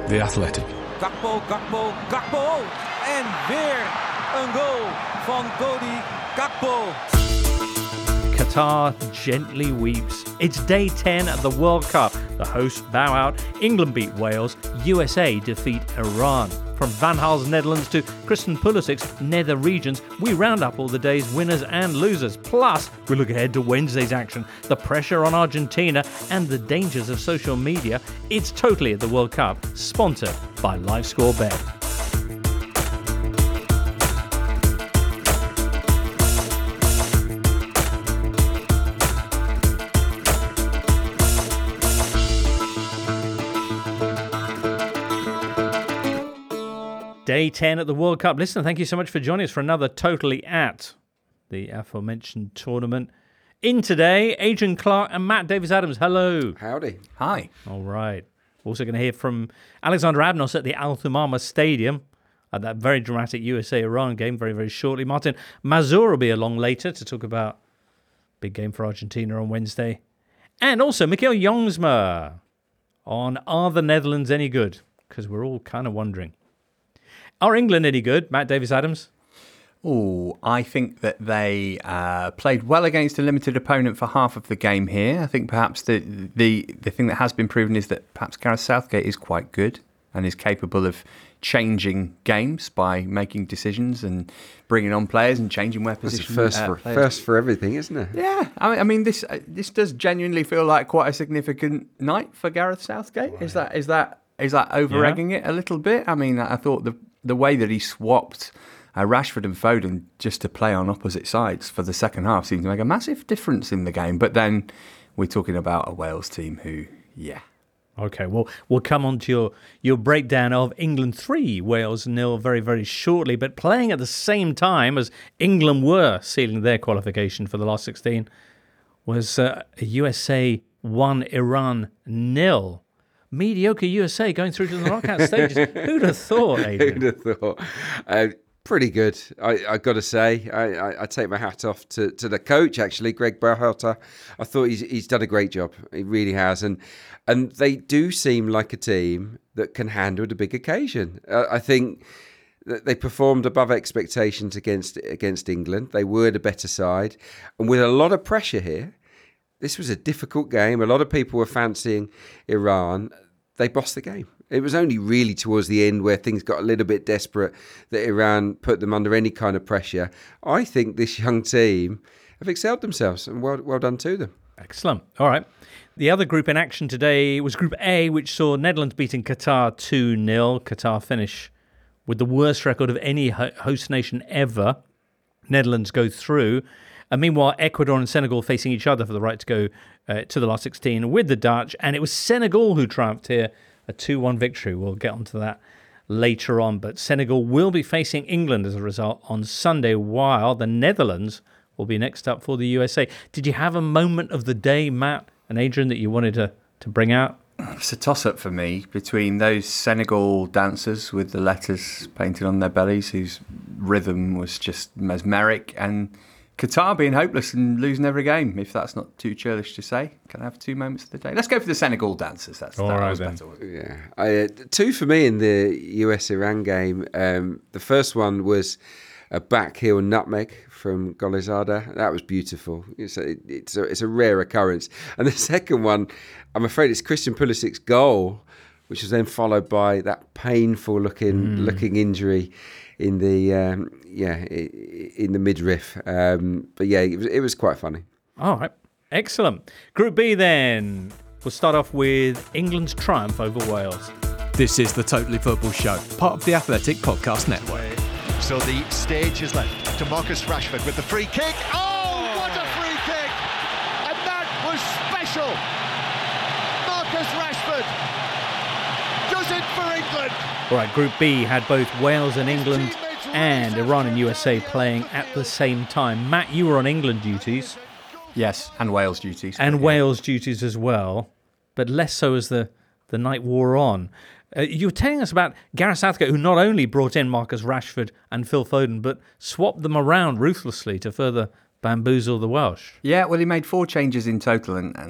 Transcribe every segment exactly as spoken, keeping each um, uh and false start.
The Athletic. Gakpo, Gakpo, Gakpo. En weer een goal van Cody Gakpo. Qatar gently weeps. It's day ten at the World Cup. The hosts bow out. England beat Wales. U S A defeat Iran. From Van Gaal's Netherlands to Christian Pulisic's Nether Regions, we round up all the day's winners and losers. Plus, we look ahead to Wednesday's action, the pressure on Argentina, and the dangers of social media. It's Totally at the World Cup, sponsored by LiveScore Bet. Day ten at the World Cup. Listen, thank you so much for joining us for another Totally at the aforementioned tournament. In today, Adrian Clark and Matt Davis-Adams. Hello. Howdy. Hi. All right. We're also going to hear from Alexander Abnos at the Al Thumama Stadium at that very dramatic U S A-Iran game very, very shortly. Martin Mazur will be along later to talk about big game for Argentina on Wednesday. And also Mikhail Jongsma on Are the Netherlands Any Good? Because we're all kind of wondering. Are England any good, Matt Davis-Adams? Oh, I think that they uh, played well against a limited opponent for half of the game here. I think perhaps the, the the thing that has been proven is that perhaps Gareth Southgate is quite good and is capable of changing games by making decisions and bringing on players and changing where positions. First for uh, first for everything, isn't it? Yeah, I mean, I mean this uh, this does genuinely feel like quite a significant night for Gareth Southgate. Right. Is that is that is that over egging yeah. it a little bit? I mean, I thought the the way that he swapped uh, Rashford and Foden just to play on opposite sides for the second half seemed to make a massive difference in the game. But then we're talking about a Wales team who, yeah. Okay, well, we'll come on to your, your breakdown of England three, Wales nil very, very shortly. But playing at the same time as England were sealing their qualification for the last sixteen was uh, U S A one, Iran nil. Mediocre U S A going through to the knockout stages. Who'd have thought, Adrian? Who'd have thought? Uh, pretty good, I, I got to say. I, I, I take my hat off to, to the coach, actually, Greg Berhalter. I thought he's he's done a great job. He really has. And and they do seem like a team that can handle the big occasion. Uh, I think that they performed above expectations against against England. They were the better side. And with a lot of pressure here, this was a difficult game. A lot of people were fancying Iran. They bossed the game. It was only really towards the end where things got a little bit desperate that Iran put them under any kind of pressure. I think this young team have excelled themselves, and well, well done to them. Excellent. All right. The other group in action today was Group A, which saw Netherlands beating Qatar two nil. Qatar finish with the worst record of any host nation ever. Netherlands go through. And meanwhile, Ecuador and Senegal facing each other for the right to go uh, to the last sixteen with the Dutch. And it was Senegal who triumphed here, a two one victory. We'll get onto that later on. But Senegal will be facing England as a result on Sunday, while the Netherlands will be next up for the U S A. Did you have a moment of the day, Matt and Adrian, that you wanted to, to bring out? It's a toss-up for me between those Senegal dancers with the letters painted on their bellies, whose rhythm was just mesmeric, and Qatar being hopeless and losing every game, if that's not too churlish to say. Can I have two moments of the day? Let's go for the Senegal dancers. That's All that right, was then. better. Yeah, I, uh, two for me in the U S Iran game. Um, the first one was a back heel nutmeg from Golizada. That was beautiful. It's a, it's a, it's a rare occurrence. And the second one, I'm afraid it's Christian Pulisic's goal, which was then followed by that painful looking mm. looking injury in the um, yeah in the midriff. Um, but yeah, it was, it was quite funny. All right, excellent. Group B then. We'll start off with England's triumph over Wales. This is the Totally Football Show, part of the Athletic Podcast Network. So the stage is left to Marcus Rashford with the free kick. Oh, what a free kick! And that was special. Marcus Rashford does it for England. All right, Group B had both Wales and England and Iran and U S A playing at the same time. Matt, you were on England duties. Yes, and Wales duties. And yeah. Wales duties as well, but less so as the, the night wore on. Uh, you were telling us about Gareth Southgate, who not only brought in Marcus Rashford and Phil Foden, but swapped them around ruthlessly to further bamboozle the Welsh. Yeah, well, he made four changes in total, and, and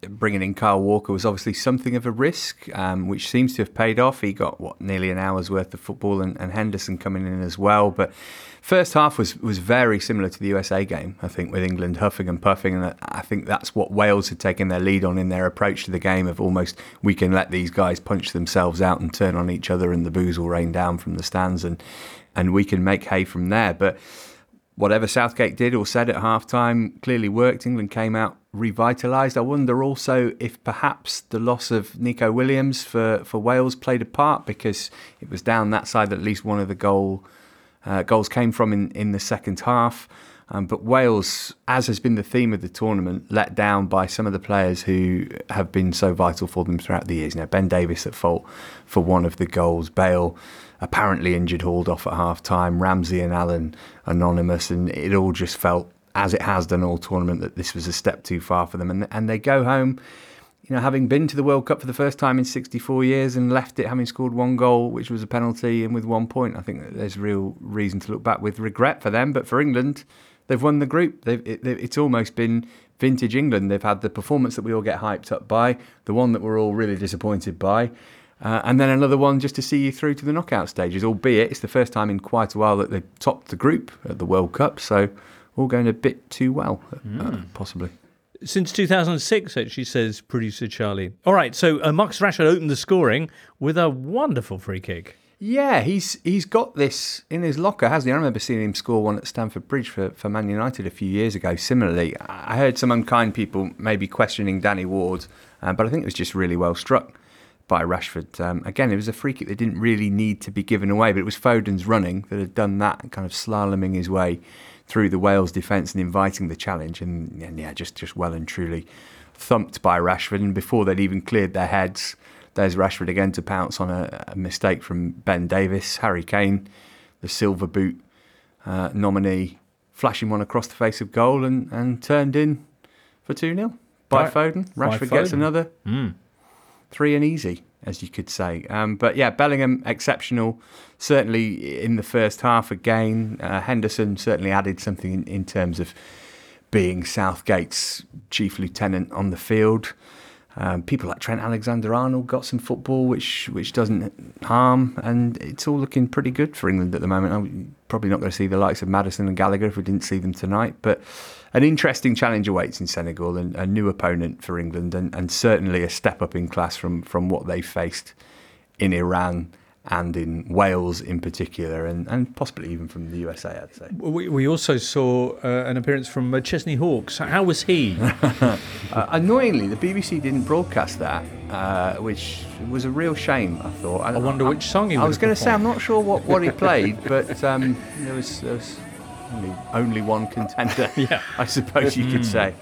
bringing in Kyle Walker was obviously something of a risk, um, which seems to have paid off. He got, what, nearly an hour's worth of football, and, and Henderson coming in as well. But first half was, was very similar to the U S A game, I think, with England huffing and puffing. And I think that's what Wales had taken their lead on in their approach to the game, of almost, we can let these guys punch themselves out and turn on each other, and the boos will rain down from the stands, and, and we can make hay from there. But whatever Southgate did or said at half-time clearly worked. England came out revitalised. I wonder also if perhaps the loss of Nico Williams for, for Wales played a part, because it was down that side that at least one of the goal uh, goals came from in, in the second half. Um, but Wales, as has been the theme of the tournament, let down by some of the players who have been so vital for them throughout the years. Now, Ben Davies at fault for one of the goals. Bale apparently injured, hauled off at half-time. Ramsey and Allen anonymous. And it all just felt, as it has done all tournament, that this was a step too far for them. And, and they go home, you know, having been to the World Cup for the first time in sixty-four years and left it having scored one goal, which was a penalty, and with one point. I think that there's real reason to look back with regret for them. But for England, they've won the group. They've, it, it's almost been vintage England. They've had the performance that we all get hyped up by, the one that we're all really disappointed by, uh, and then another one just to see you through to the knockout stages, albeit it's the first time in quite a while that they've topped the group at the World Cup, so all going a bit too well, mm. uh, possibly. Since two thousand six, actually, says producer Charlie. All right, so uh, Marcus Rashford opened the scoring with a wonderful free kick. Yeah, he's he's got this in his locker, hasn't he? I remember seeing him score one at Stamford Bridge for, for Man United a few years ago. Similarly, I heard some unkind people maybe questioning Danny Ward, uh, but I think it was just really well struck by Rashford. Um, again, it was a free kick that didn't really need to be given away, but it was Foden's running that had done that, kind of slaloming his way through the Wales defence and inviting the challenge. And, and yeah, just, just well and truly thumped by Rashford. And before they'd even cleared their heads, there's Rashford again to pounce on a, a mistake from Ben Davies. Harry Kane, the silver boot uh, nominee, flashing one across the face of goal and, and turned in for two nil by right. Foden. Rashford by gets Foden. another mm. three and easy, as you could say. Um, but yeah, Bellingham, exceptional. Certainly in the first half again. Uh, Henderson certainly added something in, in terms of being Southgate's chief lieutenant on the field. Um, people like Trent Alexander-Arnold got some football, which which doesn't harm, and it's all looking pretty good for England at the moment. I'm probably not going to see the likes of Maddison and Gallagher if we didn't see them tonight, but an interesting challenge awaits in Senegal, and a new opponent for England, and, and certainly a step up in class from, from what they faced in Iran and in Wales in particular, and, and possibly even from the U S A, I'd say. We, we also saw uh, an appearance from uh, Chesney Hawkes. How was he? uh, annoyingly, the B B C didn't broadcast that, uh, which was a real shame, I thought. I, I wonder I, which song he I was going to say, I'm not sure what, what he played, but um, there was, there was only, only one contender, yeah. I suppose you could say.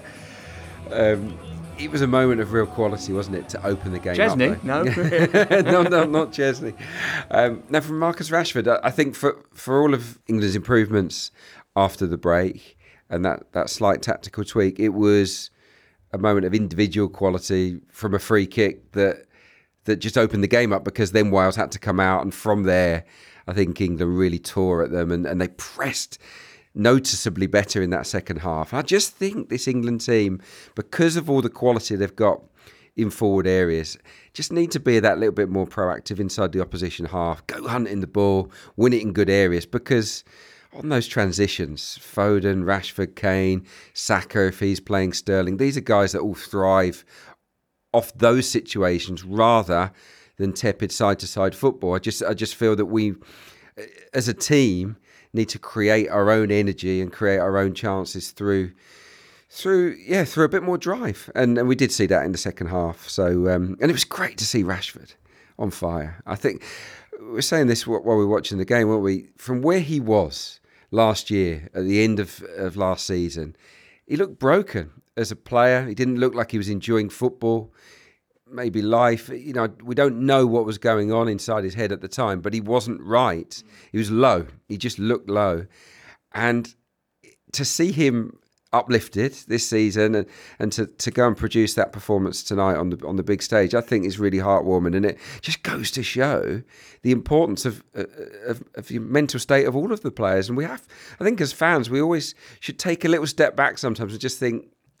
Um, It was a moment of real quality, wasn't it, to open the game Chesney? up? No. no, no, not Chesney. Um, now, from Marcus Rashford, I think for, for all of England's improvements after the break and that, that slight tactical tweak, it was a moment of individual quality from a free kick that that just opened the game up, because then Wales had to come out, and from there, I think England really tore at them, and, and they pressed noticeably better in that second half. I just think this England team, because of all the quality they've got in forward areas, just need to be that little bit more proactive inside the opposition half, go hunting the ball, win it in good areas, because on those transitions, Foden, Rashford, Kane, Saka, if he's playing Sterling, these are guys that all thrive off those situations rather than tepid side-to-side football. I just, I just feel that we, as a team, need to create our own energy and create our own chances through, through yeah, through a bit more drive, and, and we did see that in the second half. So, um, and it was great to see Rashford on fire. I think we were saying this while we were watching the game, weren't we? From where he was last year, at the end of, of last season, he looked broken as a player. He didn't look like he was enjoying football. Maybe life, you know, we don't know what was going on inside his head at the time, but he wasn't right. He was low. He just looked low. And to see him uplifted this season and, and to, to go and produce that performance tonight on the on the big stage, I think is really heartwarming. And it just goes to show the importance of, uh, of, of the mental state of all of the players. And we have, I think as fans, we always should take a little step back sometimes and just think,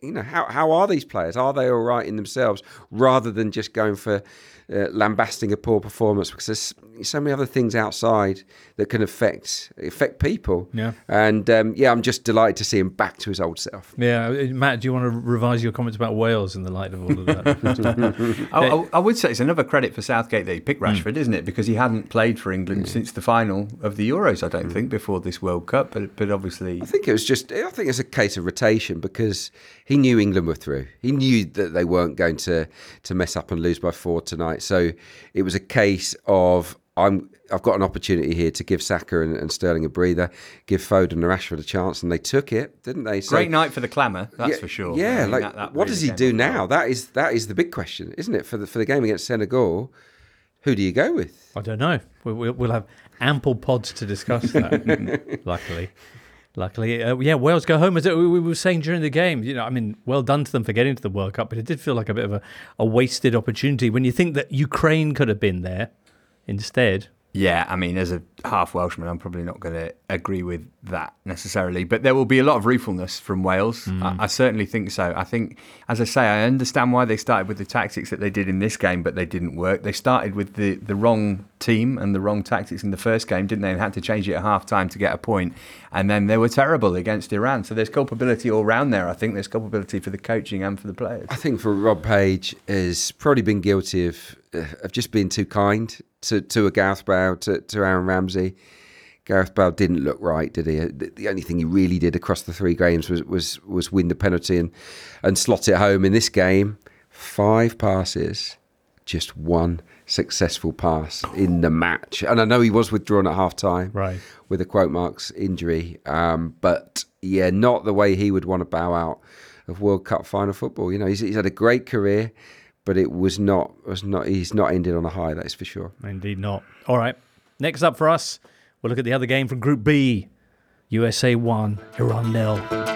you know, how how are these players? Are they all right in themselves, rather than just going for uh, lambasting a poor performance? Because there's so many other things outside that can affect affect people. Yeah. And um, yeah, I'm just delighted to see him back to his old self. Yeah, Matt, do you want to revise your comments about Wales in the light of all of that? I, I, I would say it's another credit for Southgate that he picked Rashford, mm. isn't it? Because he hadn't played for England mm. since the final of the Euros, I don't mm. think, before this World Cup. But but obviously, I think it was just. I think it's a case of rotation, because he knew England were through. He knew that they weren't going to to mess up and lose by four tonight. So it was a case of I'm. I've got an opportunity here to give Saka and, and Sterling a breather, give Foden and Rashford a chance, and they took it, didn't they? So, great night for the clamour, that's yeah, for sure. Yeah, I mean, like that, that what really does he do now? That is that is the big question, isn't it? For the for the game against Senegal, who do you go with? I don't know. We'll, we'll have ample pods to discuss that. luckily, luckily, uh, yeah. Wales go home. As we were saying during the game, you know, I mean, well done to them for getting to the World Cup, but it did feel like a bit of a, a wasted opportunity when you think that Ukraine could have been there instead. Yeah, I mean, as a half Welshman, I'm probably not going to agree with that necessarily. But there will be a lot of ruefulness from Wales. Mm. I, I certainly think so. I think, as I say, I understand why they started with the tactics that they did in this game, but they didn't work. They started with the, the wrong team and the wrong tactics in the first game, didn't they? And had to change it at half time to get a point. And then they were terrible against Iran. So there's culpability all round there. I think there's culpability for the coaching and for the players. I think for Rob Page has probably been guilty of uh, of just being too kind to, to a Gareth Bale, to, to Aaron Ramsey. Gareth Bale didn't look right, did he? The, the only thing he really did across the three games was was, was win the penalty and, and slot it home. In this game, five passes, just one successful pass in the match. And I know he was withdrawn at half time, right, with a quote marks injury. Um, but yeah, not the way he would want to bow out of World Cup final football. You know, he's, he's had a great career, but it was not was not. He's not ended on a high. That is for sure. Indeed not. All right. Next up for us, we'll look at the other game from Group B. U S A one, Iran nil.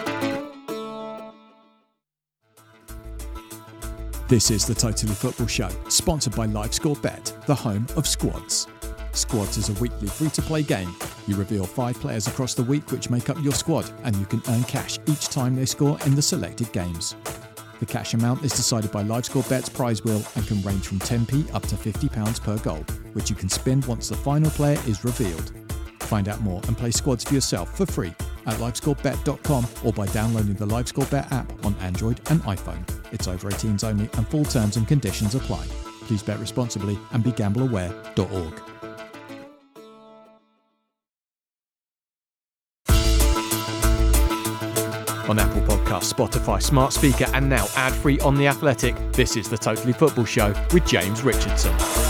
This is the Totally Football Show, sponsored by LiveScoreBet, the home of Squads. Squads is a weekly free-to-play game. You reveal five players across the week which make up your squad, and you can earn cash each time they score in the selected games. The cash amount is decided by LiveScoreBet's prize wheel and can range from ten p up to fifty pounds per goal, which you can spin once the final player is revealed. Find out more and play Squads for yourself for free at livescore bet dot com or by downloading the LiveScoreBet app on Android and iPhone. It's over eighteens only and full terms and conditions apply. Please bet responsibly and be gamble aware dot org. On Apple Podcasts, Spotify, Smart Speaker, and now ad-free on The Athletic, this is the Totally Football Show with James Richardson.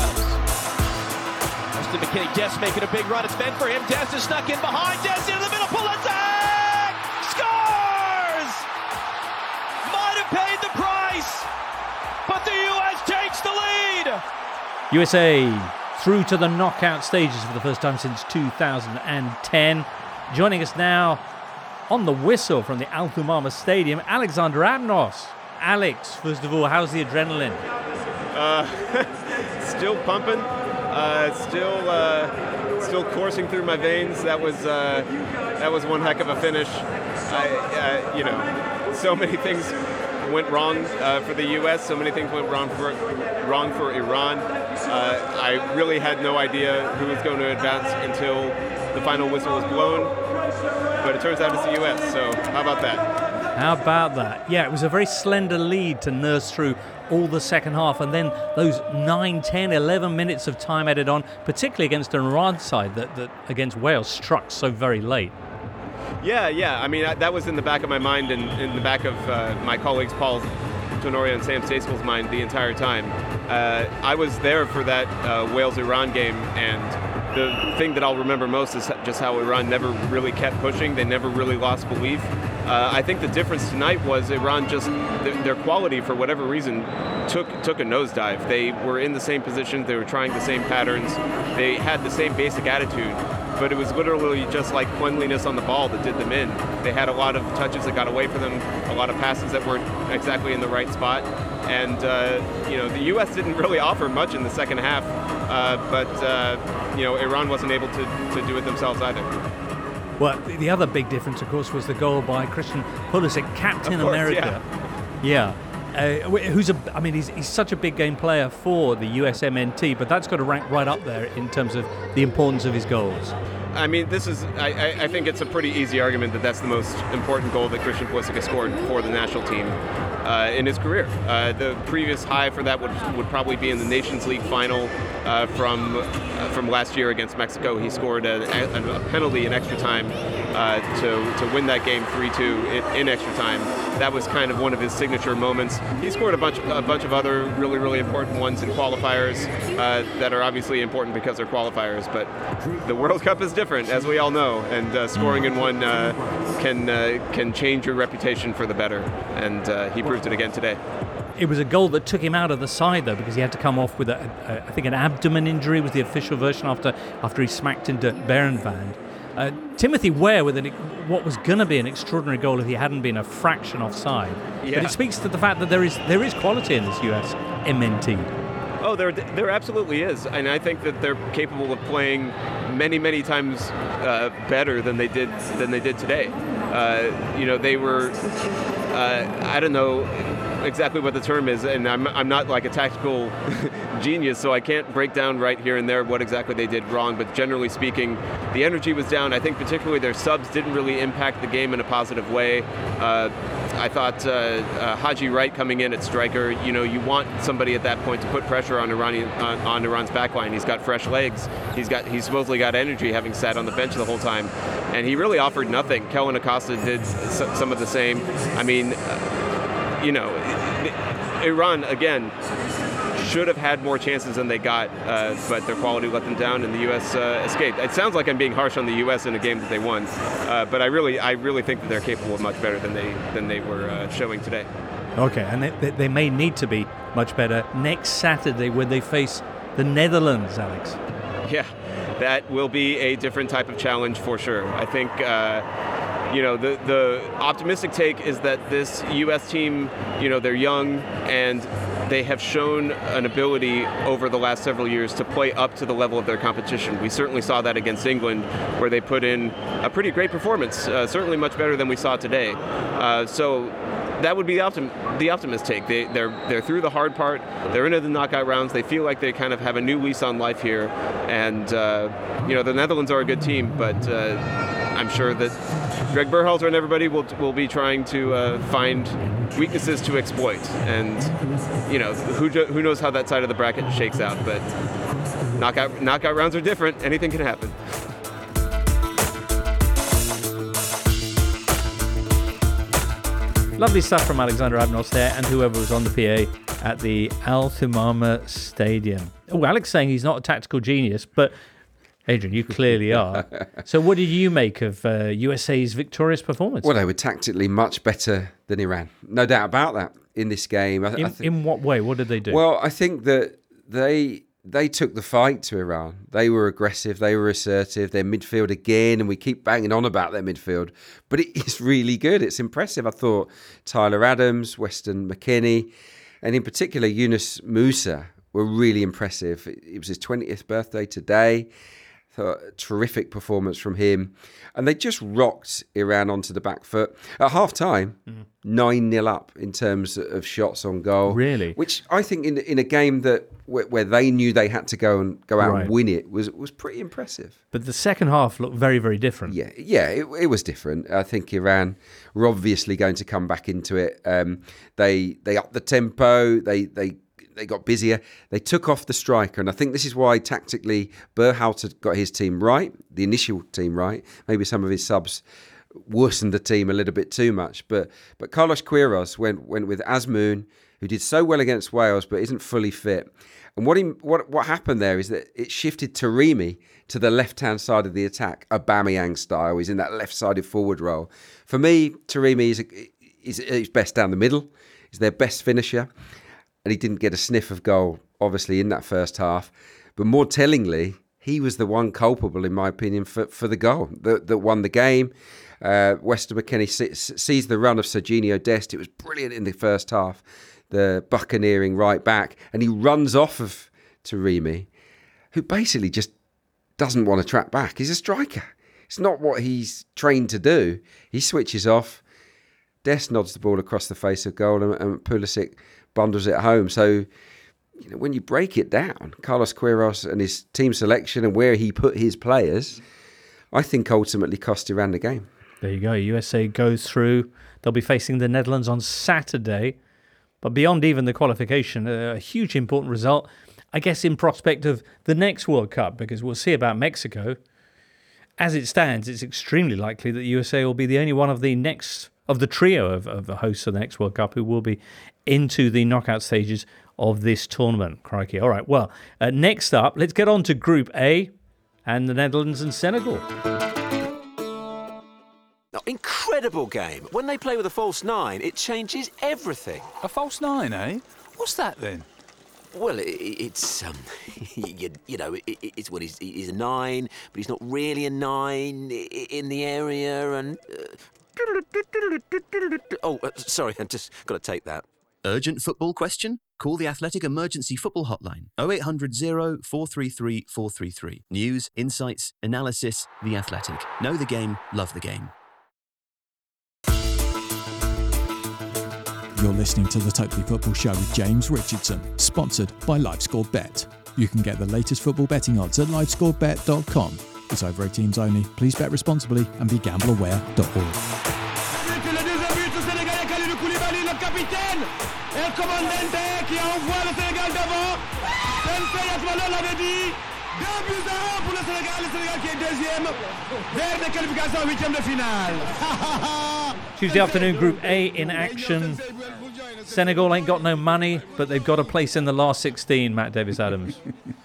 Weston McKennie, Dest making a big run. It's meant for him. Dest is stuck in behind. Dest into the middle. Pulisic scores! Might have paid the price, but the U S takes the lead. U S A through to the knockout stages for the first time since two thousand ten. Joining us now on the whistle from the Al Thumama Stadium, Alexander Apnos. Alex, first of all, how's the adrenaline? Uh, still pumping, uh, still uh, still coursing through my veins. That was uh, that was one heck of a finish. I, uh, you know, so many things went wrong uh, for the U S. So many things went wrong for wrong for Iran. Uh, I really had no idea who was going to advance until the final whistle was blown. But it turns out it's the U S, so how about that? How about that? Yeah, it was a very slender lead to nurse through all the second half, and then those nine, ten, eleven minutes of time added on, particularly against an Iran side that, that against Wales struck so very late. Yeah, yeah. I mean, I, that was in the back of my mind and in the back of uh, my colleagues Paul Tenorio and Sam Staple's mind the entire time. Uh, I was there for that uh, Wales-Iran game, and the thing that I'll remember most is just how Iran never really kept pushing. They never really lost belief. Uh, I think the difference tonight was Iran just, th- their quality, for whatever reason, took took a nosedive. They were in the same position. They were trying the same patterns. They had the same basic attitude. But it was literally just like cleanliness on the ball that did them in. They had a lot of touches that got away from them, a lot of passes that weren't exactly in the right spot. And, uh, you know, the U S didn't really offer much in the second half. Uh, but, uh, you know, Iran wasn't able to, to do it themselves either. Well, the other big difference, of course, was the goal by Christian Pulisic, Captain of course, America. Yeah. Yeah. Uh, who's a? I mean, he's, he's such a big game player for the U S M N T, but that's got to rank right up there in terms of the importance of his goals. I mean, this is, I, I, I think it's a pretty easy argument that that's the most important goal that Christian Pulisic has scored for the national team uh, in his career. Uh, the previous high for that would would probably be in the Nations League final uh, from uh, from last year against Mexico. He scored a, a, a penalty in extra time uh, to, to win that game three two in, in extra time. That was kind of one of his signature moments. He scored a bunch, a bunch of other really, really important ones in qualifiers uh, that are obviously important because they're qualifiers. But the World Cup is different, as we all know, and uh, scoring in one uh, can uh, can change your reputation for the better. And uh, he proved it again today. It was a goal that took him out of the side, though, because he had to come off with, a, a, I think, an abdomen injury was the official version after after he smacked into Berenvand. Uh, Timothy Ware with an, what was going to be an extraordinary goal if he hadn't been a fraction offside. Yeah. But it speaks to the fact that there is there is quality in this U S M N T. Oh, there there absolutely is, and I think that they're capable of playing many, many times uh, better than they did than they did today. Uh, you know, they were uh, I don't know exactly what the term is, and I'm I'm not like a tactical genius, so I can't break down right here and there what exactly they did wrong. But generally speaking, the energy was down. I think particularly their subs didn't really impact the game in a positive way. Uh, I thought uh, uh, Haji Wright coming in at striker, you know, you want somebody at that point to put pressure on Iranian on, on Iran's backline. He's got fresh legs. He's got he's supposedly got energy, having sat on the bench the whole time, and he really offered nothing. Kellen Acosta did s- some of the same. I mean, uh, you know, Iran again should have had more chances than they got, uh, but their quality let them down, and the U S uh, escaped. It sounds like I'm being harsh on the U S in a game that they won, uh, but I really, I really think that they're capable of much better than they than they were uh, showing today. Okay, and they, they may need to be much better next Saturday when they face the Netherlands, Alex. Yeah, that will be a different type of challenge for sure. I think. Uh, You know, the the optimistic take is that this U S team, you know, they're young and they have shown an ability over the last several years to play up to the level of their competition. We certainly saw that against England, where they put in a pretty great performance, uh, certainly much better than we saw today. Uh, so that would be the, optim- the optimist take. They, they're they're through the hard part. They're into the knockout rounds. They feel like they kind of have a new lease on life here. And, uh, you know, the Netherlands are a good team, but uh, I'm sure that Greg Berhalter and everybody will will be trying to uh, find weaknesses to exploit, and you know who who knows how that side of the bracket shakes out. But knockout knockout rounds are different. Anything can happen. Lovely stuff from Alexander Abnos there, and whoever was on the P A at the Al Thumama Stadium. Oh, Alex saying he's not a tactical genius, but Adrian, you clearly are. So what did you make of uh, U S A's victorious performance? Well, they were tactically much better than Iran. No doubt about that in this game. I, in, I think, in what way? What did they do? Well, I think that they they took the fight to Iran. They were aggressive. They were assertive. Their midfield again, and we keep banging on about their midfield, but it is really good. It's impressive. I thought Tyler Adams, Weston McKennie, and in particular Yunus Musa were really impressive. It was his twentieth birthday today. A terrific performance from him, and they just rocked Iran onto the back foot. At half time, mm. nine nil up in terms of shots on goal. Really? Which I think in in a game that where, where they knew they had to go and go out right. and win it was was pretty impressive. But the second half looked very, very different. Yeah, yeah, it, it was different. I think Iran were obviously going to come back into it. Um, they they upped the tempo. They they. They got busier. They took off the striker. And I think this is why tactically Berhalter got his team right, the initial team right. Maybe some of his subs worsened the team a little bit too much. But but Carlos Queiroz went went with Azmoun, who did so well against Wales but isn't fully fit. And what he, what what happened there is that it shifted Taremi to the left-hand side of the attack, Aubameyang style. He's in that left-sided forward role. For me, Taremi is, a, is, is best down the middle. He's their best finisher. And he didn't get a sniff of goal, obviously, in that first half. But more tellingly, he was the one culpable, in my opinion, for, for the goal that, that won the game. Uh, Weston McKennie sees the run of Serginho Dest. It was brilliant in the first half, the buccaneering right back. And he runs off of Taremi, who basically just doesn't want to track back. He's a striker. It's not what he's trained to do. He switches off, Dest nods the ball across the face of goal, and, and Pulisic bundles it home. So, you know, when you break it down, Carlos Queiroz and his team selection and where he put his players, I think ultimately cost Iran the game. There you go. U S A goes through. They'll be facing the Netherlands on Saturday. But beyond even the qualification, a huge important result, I guess, in prospect of the next World Cup, because we'll see about Mexico. As it stands, it's extremely likely that U S A will be the only one of the next of the trio of, of the hosts of the next World Cup who will be into the knockout stages of this tournament. Crikey. All right, well, uh, next up, let's get on to Group A and the Netherlands and Senegal. Incredible game. When they play with a false nine, it changes everything. A false nine, eh? What's that then? Well, it, it's, um, you, you know, it, it's what he's, he's a nine, but he's not really a nine in the area, and... Uh, oh, uh, sorry, I just got to take that. Urgent football question? Call the Athletic Emergency Football Hotline. oh eight hundred, oh four three three, four three three. News, insights, analysis, The Athletic. Know the game, love the game. You're listening to the Totally Football Show with James Richardson, sponsored by LiveScore Bet. You can get the latest football betting odds at live score bet dot com. It's over eighteens only. Please bet responsibly and be gamble aware dot org. Tuesday afternoon, Group A in action. Senegal ain't got no money, but they've got a place in the last sixteen, Matt Davis-Adams.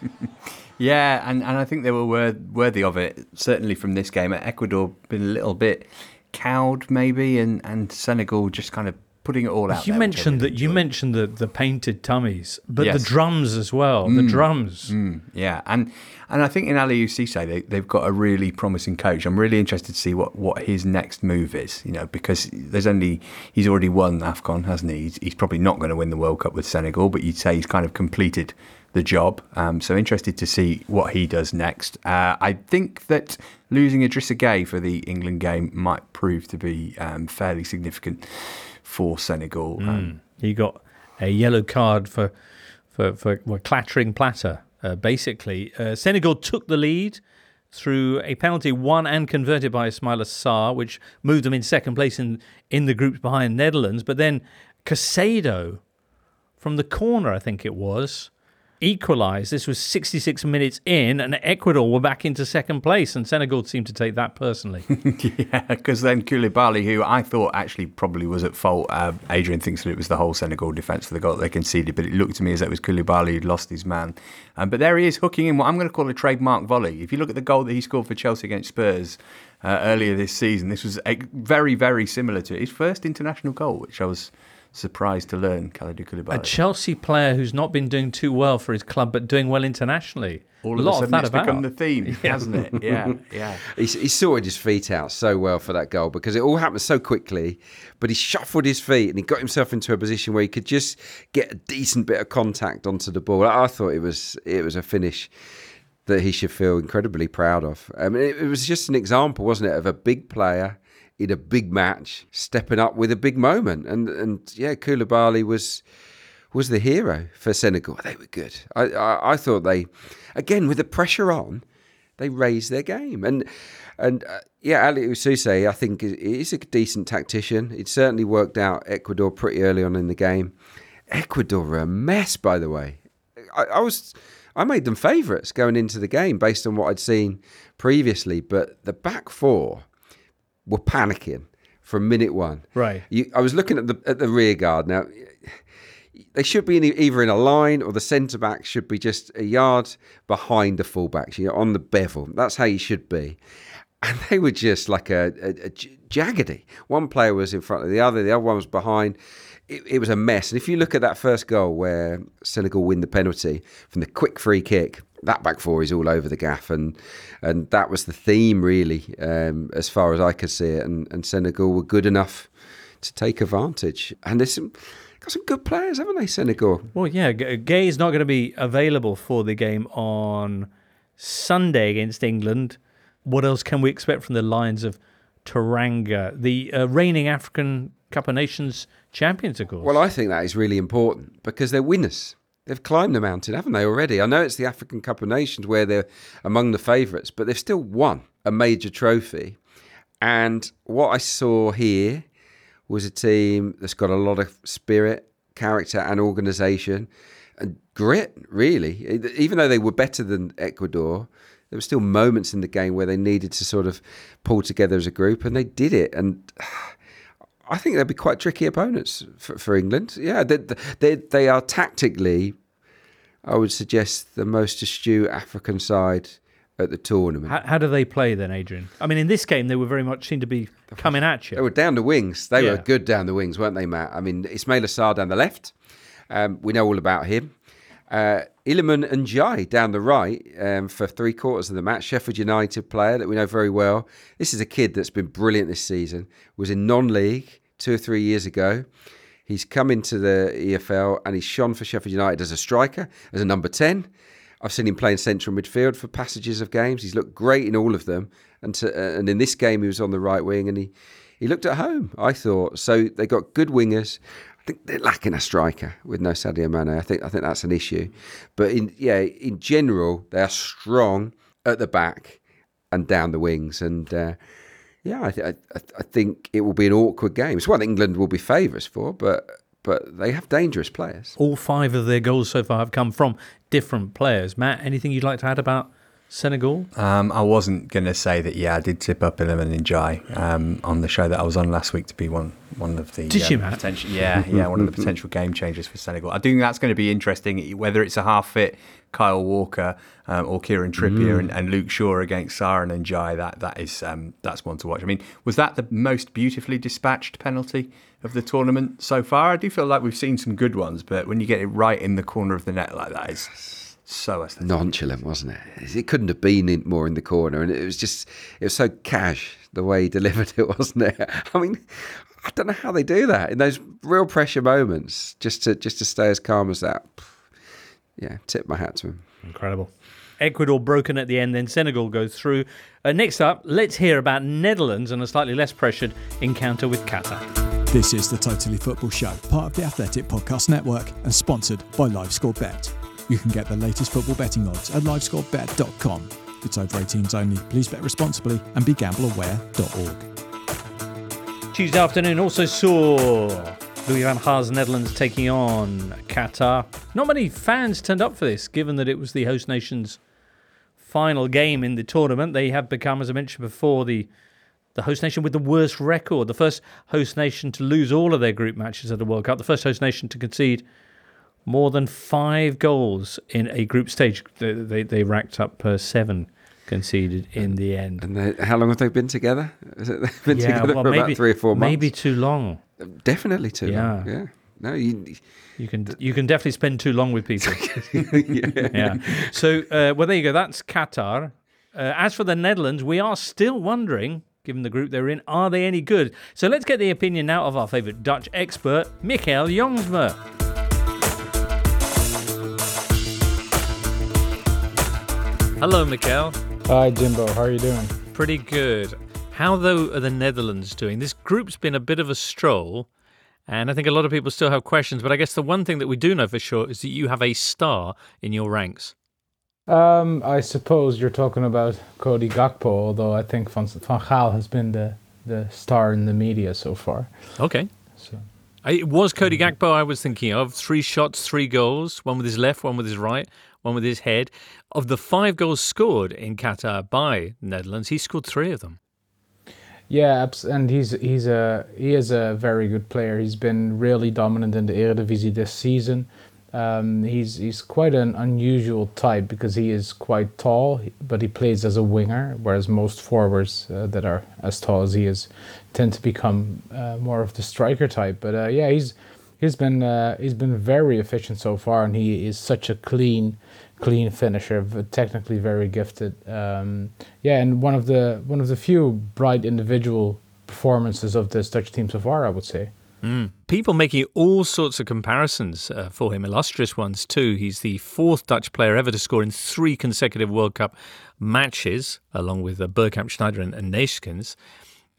Yeah, and, and I think they were wor- worthy of it, certainly from this game. Ecuador been a little bit cowed, maybe, and, and Senegal just kind of putting it all out you there. Mentioned that you mentioned the, the painted tummies, but yes. the drums as well. Mm. The drums. Mm. Yeah, and and I think in Aliou Cisse, they, they've got a really promising coach. I'm really interested to see what, what his next move is, you know, because there's only he's already won AFCON, hasn't he? He's, he's probably not going to win the World Cup with Senegal, but you'd say he's kind of completed the job. Um, so interested to see what he does next. Uh, I think that losing Idrissa Gueye for the England game might prove to be um, fairly significant for Senegal. Mm. Um, he got a yellow card for for for well, clattering platter. Uh, basically, uh, Senegal took the lead through a penalty won and converted by Ismaila Sarr, which moved them in second place in in the groups behind Netherlands. But then Caicedo from the corner, I think it was, equalised. This was sixty-six minutes in, and Ecuador were back into second place, and Senegal seemed to take that personally. Yeah, because then Koulibaly, who I thought actually probably was at fault, uh, Adrian thinks that it was the whole Senegal defence for the goal they conceded, but it looked to me as though it was Koulibaly who'd lost his man. Um, but there he is, hooking in what I'm going to call a trademark volley. If you look at the goal that he scored for Chelsea against Spurs uh, earlier this season, this was a, very, very similar to it. His first international goal, which I was surprised to learn, Kalidou Koulibaly. A Chelsea player who's not been doing too well for his club, but doing well internationally. All a of lot a sudden of that it's about. become the theme, yeah. hasn't it? Yeah, yeah. He's, he sorted his feet out so well for that goal because it all happened so quickly, but he shuffled his feet and he got himself into a position where he could just get a decent bit of contact onto the ball. I thought it was it was a finish that he should feel incredibly proud of. I mean, it, it was just an example, wasn't it, of a big player in a big match, stepping up with a big moment. And, and yeah, Koulibaly was was the hero for Senegal. They were good. I, I, I thought they, again, with the pressure on, they raised their game. And, and uh, yeah, Aliou Cisse, I think, is, is a decent tactician. It certainly worked out Ecuador pretty early on in the game. Ecuador were a mess, by the way. I, I was... I made them favourites going into the game based on what I'd seen previously, but the back four were panicking from minute one. Right. You, I was looking at the at the rear guard. Now, they should be in, either in a line or the centre back should be just a yard behind the fullbacks, you know, on the bevel. That's how you should be. And they were just like a, a, a jaggedy. One player was in front of the other, the other one was behind. It, it was a mess. And if you look at that first goal where Senegal win the penalty from the quick free kick, that back four is all over the gaff. And and that was the theme, really, um, as far as I could see it. And, and Senegal were good enough to take advantage. And there's some, got some good players, haven't they, Senegal? Well, yeah, Gueye is not going to be available for the game on Sunday against England. What else can we expect from the Lions of Teranga, the uh, reigning African Cup of Nations champions, of course. Well, I think that is really important because they're winners. They've climbed the mountain, haven't they, already? I know it's the African Cup of Nations where they're among the favourites, but they've still won a major trophy. And what I saw here was a team that's got a lot of spirit, character and organisation and grit, really. Even though they were better than Ecuador, there were still moments in the game where they needed to sort of pull together as a group, and they did it. And I think they'll be quite tricky opponents for, for England. Yeah, they, they, they are tactically, I would suggest, the most astute African side at the tournament. How, how do they play then, Adrian? I mean, in this game, they were very much seemed to be coming at you. They were down the wings. They yeah. were good down the wings, weren't they, Matt? I mean, Ismail Assar down the left. Um, we know all about him. Uh, Iliman Ndiaye down the right um, for three quarters of the match. Sheffield United player that we know very well. This is a kid that's been brilliant this season. Was in non-league two or three years ago. He's come into the E F L and he's shone for Sheffield United as a striker, as a number ten. I've seen him play in central midfield for passages of games. He's looked great in all of them. And to, uh, and in this game, he was on the right wing and he, he looked at home, I thought. So they got good wingers. I think they're lacking a striker with no Sadio Mane. I think I think that's an issue. But in yeah, in general, they are strong at the back and down the wings. And uh, yeah, I, th- I, I think it will be an awkward game. It's what England will be favourites for, but but they have dangerous players. All five of their goals so far have come from different players. Matt, anything you'd like to add about Senegal? Um, I wasn't going to say that, yeah, I did tip up Iliman Ndiaye um, on the show that I was on last week to be one one of the... Did um, you, Matt? Potential, yeah, yeah, one of the potential game changers for Senegal. I think that's going to be interesting, whether it's a half-fit Kyle Walker um, or Kieran Trippier mm. and, and Luke Shaw against Sarr and Ndiaye. That, that is, um, that's one to watch. I mean, was that the most beautifully dispatched penalty of the tournament so far? I do feel like we've seen some good ones, but when you get it right in the corner of the net like that, it's... so aesthetic. Nonchalant, wasn't it? It couldn't have been in, more in the corner, and it was just, it was so cash the way he delivered it, wasn't it? I mean, I don't know how they do that in those real pressure moments, just to just to stay as calm as that. Yeah, tip my hat to him. Incredible. Ecuador broken at the end, then Senegal goes through. Uh, next up, let's hear about Netherlands and a slightly less pressured encounter with Qatar. This is the Totally Football Show, part of the Athletic Podcast Network and sponsored by LiveScoreBet. You can get the latest football betting odds at live score bet dot com. It's over eighteens only. Please bet responsibly and be gamble aware dot org. Tuesday afternoon also saw Louis van Gaal's Netherlands taking on Qatar. Not many fans turned up for this, given that it was the host nation's final game in the tournament. They have become, as I mentioned before, the the host nation with the worst record. The first host nation to lose all of their group matches at the World Cup. The first host nation to concede more than five goals in a group stage. They they, they racked up uh, seven conceded in the end. And they, how long have they been together? Has it, they've been yeah, together well, for maybe, about three or four months? Maybe too long. Definitely too yeah. long. Yeah. No, you you can you can definitely spend too long with people. yeah. yeah. So uh, well, there you go. That's Qatar. Uh, as for the Netherlands, we are still wondering, given the group they're in, are they any good? So let's get the opinion now of our favourite Dutch expert, Michael Jongsma. Hello, Michael. Hi, Jimbo. How are you doing? Pretty good. How, though, are the Netherlands doing? This group's been a bit of a stroll, and I think a lot of people still have questions, but I guess the one thing that we do know for sure is that you have a star in your ranks. Um, I suppose you're talking about Cody Gakpo, although I think Van, Van Gaal has been the, the star in the media so far. Okay. So It was Cody Gakpo I was thinking of. Three shots, three goals, one with his left, one with his right, one with his head. Of the five goals scored in Qatar by Netherlands, he scored three of them. Yeah, and he's he's a he is a very good player. He's been really dominant in the Eredivisie this season. Um, he's he's quite an unusual type because he is quite tall, but he plays as a winger, whereas most forwards uh, that are as tall as he is tend to become uh, more of the striker type. But uh, yeah, he's he's been uh, he's been very efficient so far, and he is such a clean. clean finisher, technically very gifted. Um, yeah, and one of the one of the few bright individual performances of this Dutch team so far, I would say. Mm. People making all sorts of comparisons uh, for him, illustrious ones too. He's the fourth Dutch player ever to score in three consecutive World Cup matches, along with uh, Bergkamp, Schneider and, and Neeskens.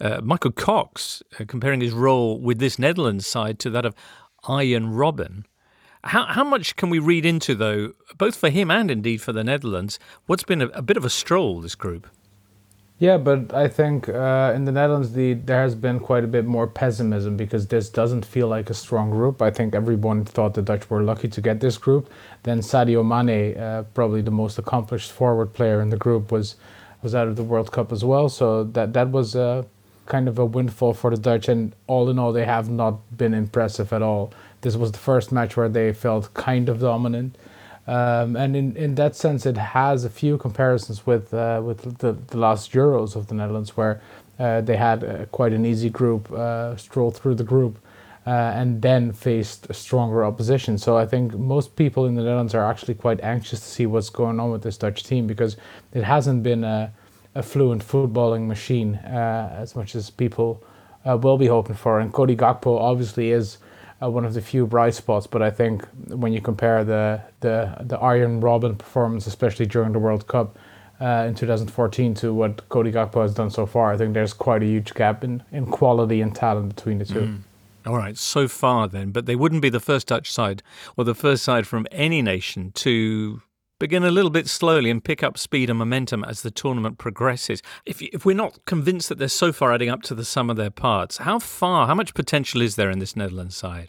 uh, Michael Cox, uh, comparing his role with this Netherlands side to that of Arjen Robben. How how much can we read into, though, both for him and indeed for the Netherlands, what's been a, a bit of a stroll, this group? Yeah, but I think uh, in the Netherlands the, there has been quite a bit more pessimism because this doesn't feel like a strong group. I think everyone thought the Dutch were lucky to get this group. Then Sadio Mane, uh, probably the most accomplished forward player in the group, was was out of the World Cup as well. So that that was uh, kind of a windfall for the Dutch. And all in all, they have not been impressive at all. This was the first match where they felt kind of dominant. Um, and in, in that sense, it has a few comparisons with uh, with the, the last Euros of the Netherlands, where uh, they had uh, quite an easy group, uh, strolled through the group, uh, and then faced a stronger opposition. So I think most people in the Netherlands are actually quite anxious to see what's going on with this Dutch team, because it hasn't been a, a fluent footballing machine uh, as much as people uh, will be hoping for. And Cody Gakpo obviously is Uh, one of the few bright spots, but I think when you compare the the the Arjen Robben performance, especially during the World Cup uh, in two thousand fourteen, to what Cody Gakpo has done so far, I think there's quite a huge gap in, in quality and talent between the two. Mm. All right, so far then, but they wouldn't be the first Dutch side or the first side from any nation to begin a little bit slowly and pick up speed and momentum as the tournament progresses. If if we're not convinced that they're so far adding up to the sum of their parts, how far, how much potential is there in this Netherlands side?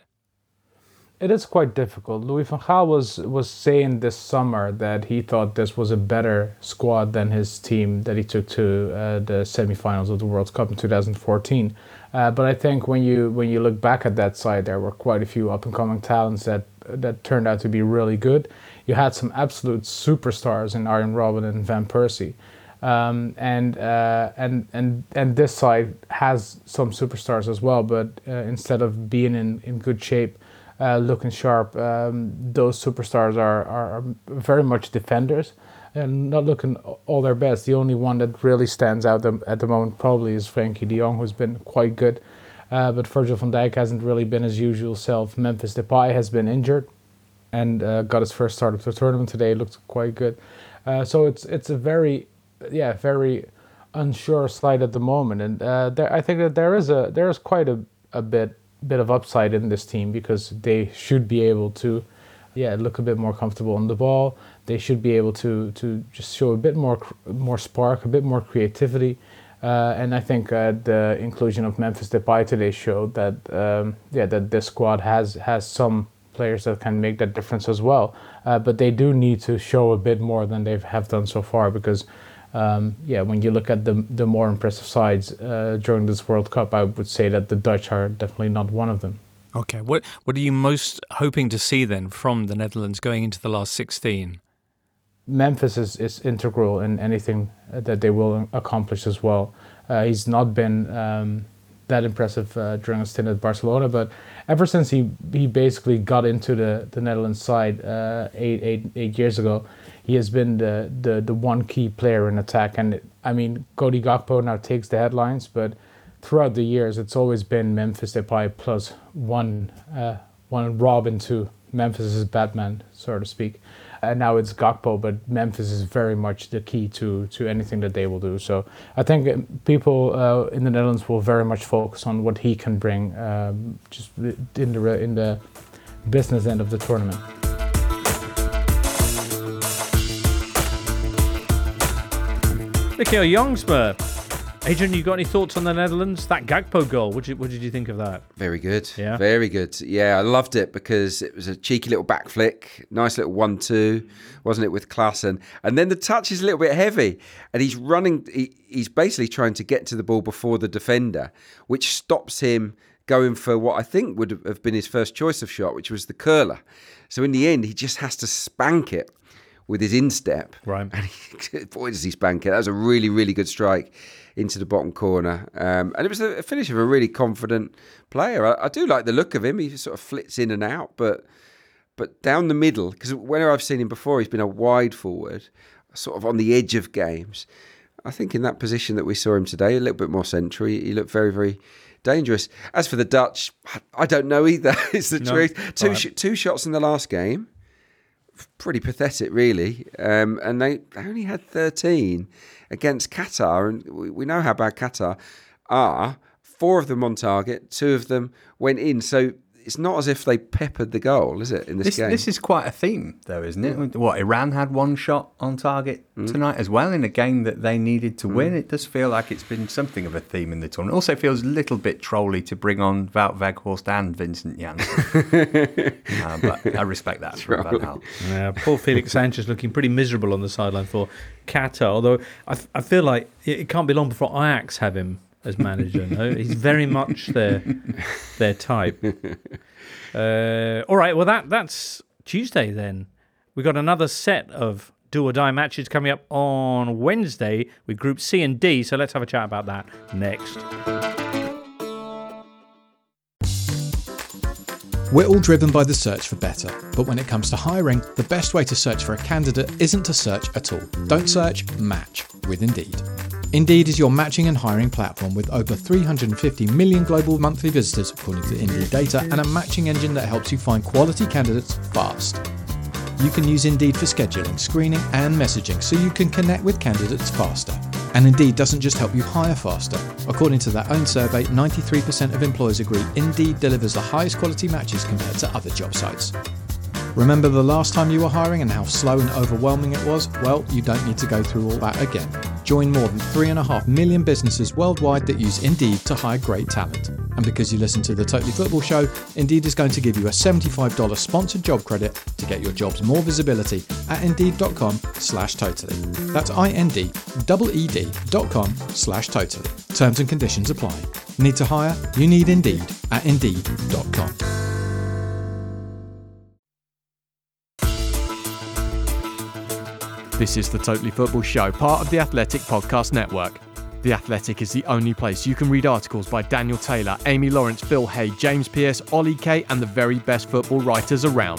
It is quite difficult. Louis van Gaal was was saying this summer that he thought this was a better squad than his team that he took to uh, the semi-finals of the World Cup in two thousand fourteen. Uh, but I think when you when you look back at that side, there were quite a few up-and-coming talents that that turned out to be really good. You had some absolute superstars in Arjen Robben and Van Persie. Um, and uh, and and and this side has some superstars as well, but uh, instead of being in, in good shape, Uh, looking sharp, um, those superstars are, are very much defenders and not looking all their best. The only one that really stands out at the moment probably is Frenkie de Jong, who's been quite good, uh, but Virgil van Dijk hasn't really been his usual self. Memphis Depay has been injured and uh, got his first start of the tournament today. Looked quite good. Uh, so it's it's a very, yeah, very unsure side at the moment, and uh, there, I think that there is a there is quite a, a bit. bit of upside in this team, because they should be able to yeah look a bit more comfortable on the ball. They should be able to to just show a bit more more spark, a bit more creativity, uh, and I think uh, the inclusion of Memphis Depay today showed that um, yeah that this squad has has some players that can make that difference as well, uh, but they do need to show a bit more than they have done so far, because Um, yeah, when you look at the the more impressive sides uh, during this World Cup, I would say that the Dutch are definitely not one of them. Okay, what what are you most hoping to see then from the Netherlands going into the last sixteen? Memphis is, is integral in anything that they will accomplish as well. Uh, he's not been um, that impressive uh, during his stint at Barcelona, but ever since he he basically got into the, the Netherlands side uh, eight, eight, eight years ago, he has been the, the, the one key player in attack. And I mean, Cody Gakpo now takes the headlines, but throughout the years, it's always been Memphis Depay plus one uh, one Robin to Memphis' Batman, so to speak. And now it's Gakpo, but Memphis is very much the key to, to anything that they will do. So I think people uh, in the Netherlands will very much focus on what he can bring um, just in the in the business end of the tournament. Mikhail Jongsma. Adrian, you got any thoughts on the Netherlands? That Gakpo goal, what did you, what did you think of that? Very good. Yeah. Very good. Yeah, I loved it because it was a cheeky little back flick, nice little one two, wasn't it, with Klaassen? And then the touch is a little bit heavy and he's running, he, he's basically trying to get to the ball before the defender, which stops him going for what I think would have been his first choice of shot, which was the curler. So in the end, he just has to spank it with his instep. Right. And he, boy, does he spank it. That was a really, really good strike into the bottom corner. Um, and it was a finish of a really confident player. I, I do like the look of him. He sort of flits in and out, but but down the middle, because whenever I've seen him before, he's been a wide forward, sort of on the edge of games. I think in that position that we saw him today, a little bit more central, he, he looked very, very dangerous. As for the Dutch, I don't know either, is the no, truth. Two, right. sh- two shots in the last game. Pretty pathetic, really. Um, and they only had thirteen against Qatar, and we, we know how bad Qatar. are four of them on target, two of them went in. So it's not as if they peppered the goal, is it, in this, this game? This is quite a theme, though, isn't it? Mm. What, Iran had one shot on target mm. tonight as well in a game that they needed to mm. win. It does feel like it's been something of a theme in the tournament. It also feels a little bit trolly to bring on Wout Weghorst and Vincent Janssen. uh, but I respect that from Van Gaal. Yeah, poor Felix Sanchez looking pretty miserable on the sideline for Qatar, although I, I feel like it can't be long before Ajax have him as manager. No? He's very much their their type. Uh, all right, well that that's Tuesday then. We've got another set of do or die matches coming up on Wednesday with Group C and D, so let's have a chat about that next. We're all driven by the search for better, but when it comes to hiring, the best way to search for a candidate isn't to search at all. Don't search, match with Indeed. Indeed is your matching and hiring platform with over three hundred fifty million global monthly visitors according to Indeed data, and a matching engine that helps you find quality candidates fast. You can use Indeed for scheduling, screening and messaging so you can connect with candidates faster. And Indeed doesn't just help you hire faster. According to their own survey, ninety-three percent of employers agree Indeed delivers the highest quality matches compared to other job sites. Remember the last time you were hiring and how slow and overwhelming it was? Well, you don't need to go through all that again. Join more than three and a half million businesses worldwide that use Indeed to hire great talent. And because you listen to the Totally Football Show, Indeed is going to give you a seventy-five dollars sponsored job credit to get your jobs more visibility at indeed.com slash totally. That's I-N-D-E-E-D dot com slash totally. Terms and conditions apply. Need to hire? You need Indeed at indeed dot com. This is the Totally Football Show, part of the Athletic Podcast Network. The Athletic is the only place you can read articles by Daniel Taylor, Amy Lawrence, Phil Hay, James Pearce, Ollie Kay, and the very best football writers around.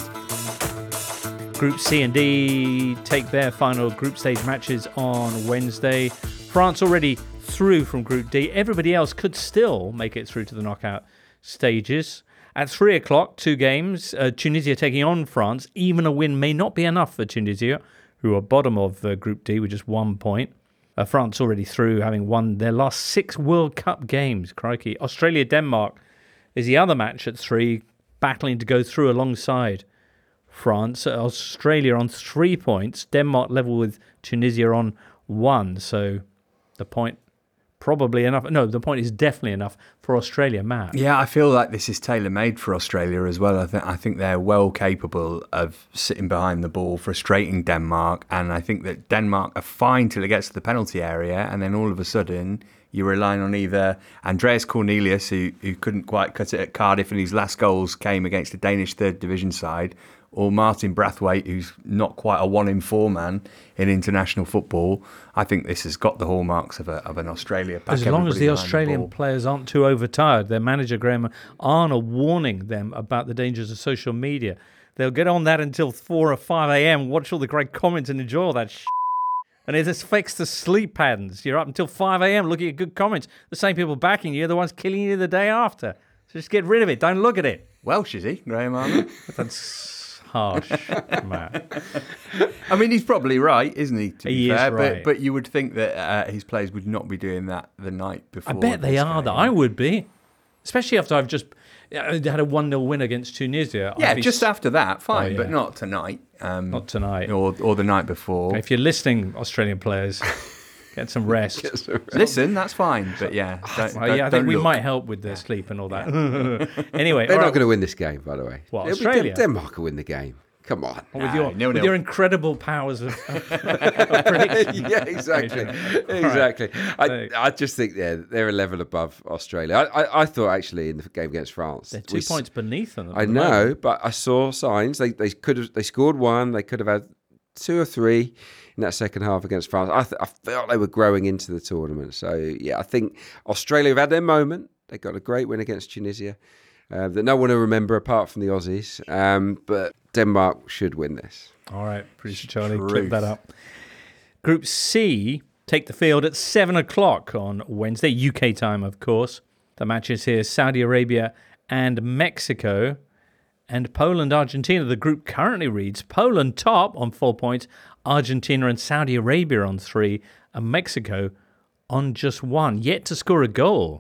Group C and D take their final group stage matches on Wednesday. France already through from Group D. Everybody else could still make it through to the knockout stages. At three o'clock, two games. Uh, Tunisia taking on France. Even a win may not be enough for Tunisia, who are bottom of uh, Group D with just one point. Uh, France already through, having won their last six World Cup games. Crikey. Australia-Denmark is the other match at three, battling to go through alongside France. Uh, Australia on three points. Denmark level with Tunisia on one. So the point probably enough. No, the point is definitely enough for Australia, Matt. Yeah, I feel like this is tailor-made for Australia as well. I think I think they're well capable of sitting behind the ball, frustrating Denmark, and I think that Denmark are fine till it gets to the penalty area, and then all of a sudden you're relying on either Andreas Cornelius, who, who couldn't quite cut it at Cardiff, and his last goals came against the Danish third division side, or Martin Brathwaite, who's not quite a one-in-four man in international football. I think this has got the hallmarks of, a, of an Australia pack. As long as the Australian the players aren't too overtired, their manager, Graham Arnold, warning them about the dangers of social media. They'll get on that until four or five a.m., watch all the great comments and enjoy all that shit. And it affects the sleep patterns. You're up until five a.m. looking at good comments. The same people backing you are the ones killing you the day after. So just get rid of it. Don't look at it. Welsh, is he, Graham Arnold? That's harsh, Matt. I mean, he's probably right, isn't he, to he be fair? Is right. But, but you would think that uh, his players would not be doing that the night before. I bet they are, game. though. I would be. Especially after I've just had a one nil win against Tunisia. Yeah, be... just after that, fine, oh, yeah. But not tonight. Um, not tonight. Or or the night before. If you're listening, Australian players, get some rest. Get some rest. Listen, that's fine, but yeah. Don't, well, don't, yeah, I think we look. might help with their yeah. sleep and all that. Anyway. They're not right. going to win this game, by the way. What, It'll Australia? Be Denmark will win the game. Come on. Well, with your, no, with no. your incredible powers of, of, of prediction. Yeah, exactly. exactly. I, I just think yeah, they're a level above Australia. I, I, I thought actually in the game against France. They're two we, points beneath them. I know, moment. But I saw signs. They they could have they scored one. They could have had two or three in that second half against France. I, th- I felt they were growing into the tournament. So, yeah, I think Australia have had their moment. They got a great win against Tunisia uh, that no one will remember apart from the Aussies. Um, but Denmark should win this. All right, producer Charlie, Truth. Clip that up. Group C take the field at seven o'clock on Wednesday, U K time, of course. The matches here, Saudi Arabia and Mexico. And Poland, Argentina. The group currently reads Poland top on four points, Argentina and Saudi Arabia on three, and Mexico on just one. Yet to score a goal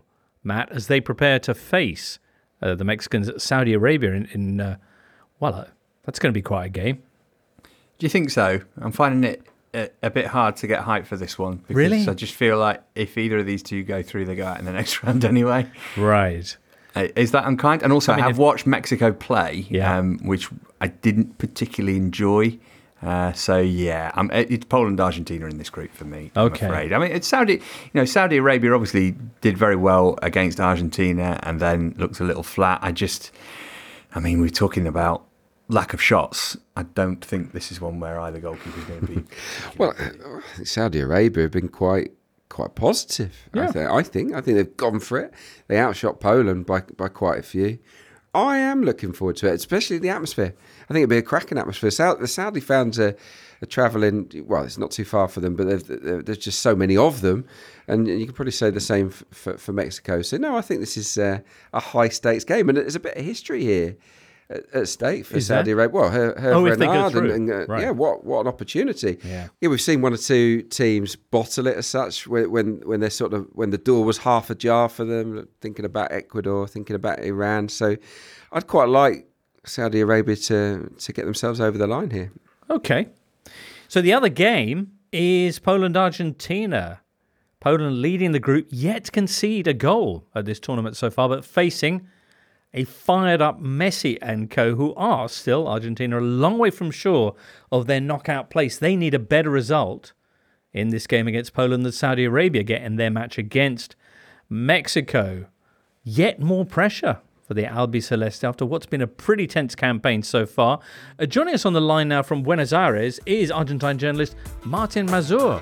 Matt, as they prepare to face uh, the Mexicans at Saudi Arabia in, in uh, well, uh, that's going to be quite a game. Do you think so? I'm finding it a, a bit hard to get hyped for this one. Because Really? I just feel like if either of these two go through, they go out in the next round anyway. Right. Uh, Is that unkind? And also, I I, mean, have if- watched Mexico play, Yeah. um, which I didn't particularly enjoy. Uh, so yeah, um, it- it's Poland, Argentina in this group for me. Okay. I'm afraid. I mean, it's Saudi. You know, Saudi Arabia obviously did very well against Argentina, and then looked a little flat. I just, I mean, we're talking about lack of shots. I don't think this is one where either goalkeeper is going to be. Well, I think Saudi Arabia have been quite quite positive. Yeah. I, think, I think. I think they've gone for it. They outshot Poland by by quite a few. I am looking forward to it, especially the atmosphere. I think it'd be a cracking atmosphere. Sau- the Saudi fans are, are travelling. Well, it's not too far for them, but they've- they've- there's just so many of them, and you can probably say the same f- for, for Mexico. So no, I think this is uh, a high stakes game, and there's a bit of history here at, at stake for Is Saudi there? Arabia. Well, her, her Oh, if they go Renard through. and, and uh, Right. yeah, what what an opportunity. Yeah. Yeah, we've seen one or two teams bottle it as such when when when they're sort of when the door was half ajar for them, thinking about Ecuador, thinking about Iran. So I'd quite like Saudi Arabia to to get themselves over the line here. Okay. So the other game is Poland-Argentina. Poland leading the group, yet concede a goal at this tournament so far, but facing a fired-up Messi and co, who are still, Argentina, a long way from sure of their knockout place. They need a better result in this game against Poland than Saudi Arabia get in their match against Mexico. Yet more pressure for the Albiceleste after what's been a pretty tense campaign so far. Uh, joining us on the line now from Buenos Aires is Argentine journalist Martin Mazur.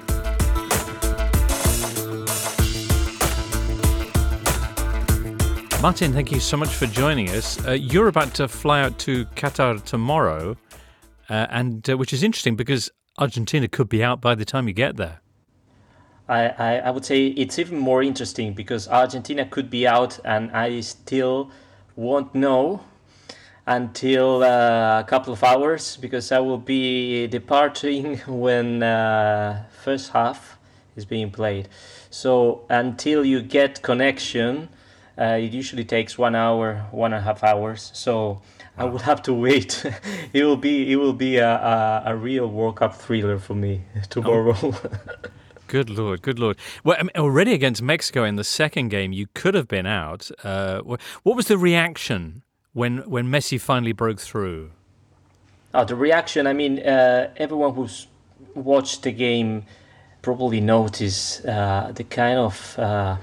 Martin, thank you so much for joining us. Uh, you're about to fly out to Qatar tomorrow, uh, and uh, which is interesting because Argentina could be out by the time you get there. I, I, I would say it's even more interesting because Argentina could be out and I still won't know until uh, a couple of hours because I will be departing when uh, first half is being played. So until you get connection, uh, it usually takes one hour, one and a half hours. So I will have to wait. it will be it will be a, a, a real World Cup thriller for me tomorrow. Oh. Good Lord, good Lord. Well, I mean, already against Mexico in the second game, you could have been out. Uh, what was the reaction when when Messi finally broke through? Oh, the reaction, I mean, uh, everyone who's watched the game probably noticed uh, the kind of uh,